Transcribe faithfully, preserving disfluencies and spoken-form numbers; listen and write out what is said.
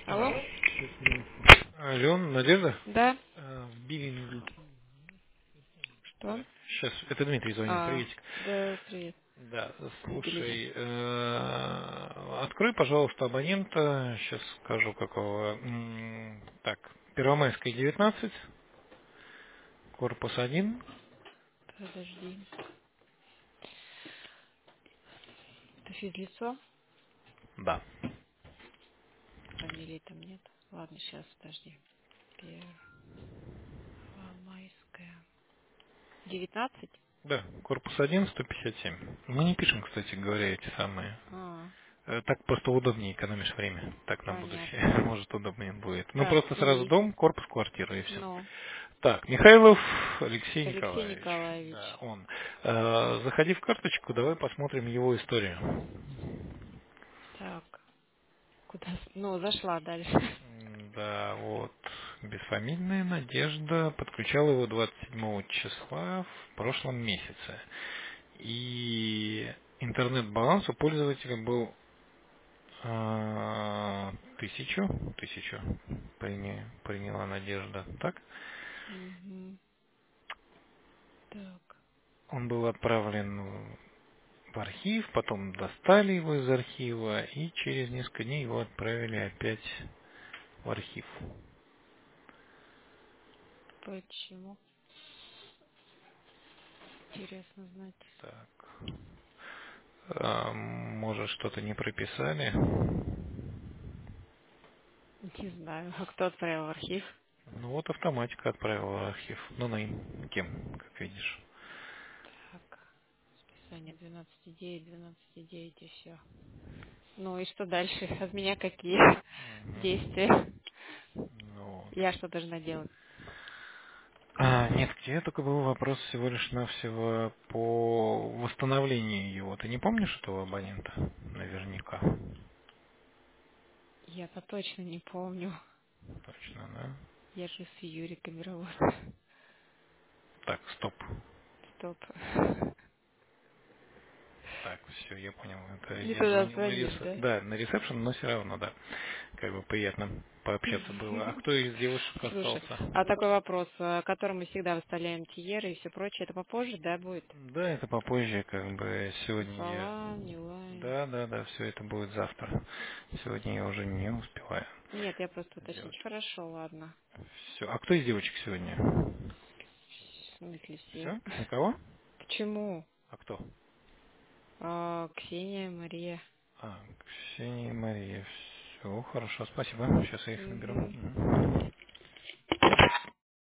Алло? А, Алло, Надежда? Да? А, Биллинг. Что? Сейчас, это Дмитрий звонит, А, приветик. да, привет. Да, Сбились. слушай, э, открой, пожалуйста, абонента, сейчас скажу какого. М, Так, Первомайская девятнадцать, корпус один. Подожди. Это физлицо? Да. Фамилии там нет. Ладно, сейчас, подожди. Первомайская. Девятнадцать? Да, корпус один, сто пятьдесят семь. Мы не пишем, кстати говоря, эти самые. А, Э, Так просто удобнее, экономишь время. Так на будущее, понятно. может, удобнее будет. Ну, Так, просто сразу и... дом, корпус, квартира и все. Ну, Так, Михайлов Алексей Алексей Николаевич. Да, Николаевич. он. Э, заходи в карточку, давай посмотрим его историю. Так, куда... с- Ну, зашла дальше. М, Да, вот. Бесфамильная Надежда подключала его двадцать седьмого числа в прошлом месяце. И интернет-баланс у пользователя был э, тысячу, тысячу приня- приняла Надежда. Так? Угу. Так. Он был отправлен в архив, потом достали его из архива и через несколько дней его отправили опять в архив. Почему? Интересно знать. Так. А, может, что-то не прописали? Не знаю. А кто отправил в архив? Ну вот автоматика отправила в архив. Ну, на им кем, как видишь. Так. Списание двенадцать девять, двенадцать девять и все. Ну и что дальше? От меня какие Мгм. действия? Ну вот. Я что должна делать? А, нет, где только был вопрос всего лишь навсего по восстановлению его. Ты не помнишь этого абонента? Наверняка. Я-то точно не помню. Точно, да? Я же с Юриками работаю. Так, стоп. Стоп. Так, все, я понял. Это Не я туда звонил на звонишь, ресепшн. да? Да, на ресепшн, но все равно, да. Как бы приятно пообщаться было. А кто из девушек Слушай, остался? а такой вопрос, о котором мы всегда выставляем тиеры и все прочее, это попозже, да, будет? Да, это попозже, как бы сегодня я... Фалан, Юлайн. Да, да, да, все это будет завтра. Сегодня я уже не успеваю Нет, я просто уточнить. сделать. Хорошо, ладно. Все. А кто из девочек сегодня? В смысле все? Все? Никого? Почему? А кто? А, Ксения, Мария. А, Ксения и Мария. Все, хорошо, спасибо. Сейчас я их наберу. Угу. Мгм.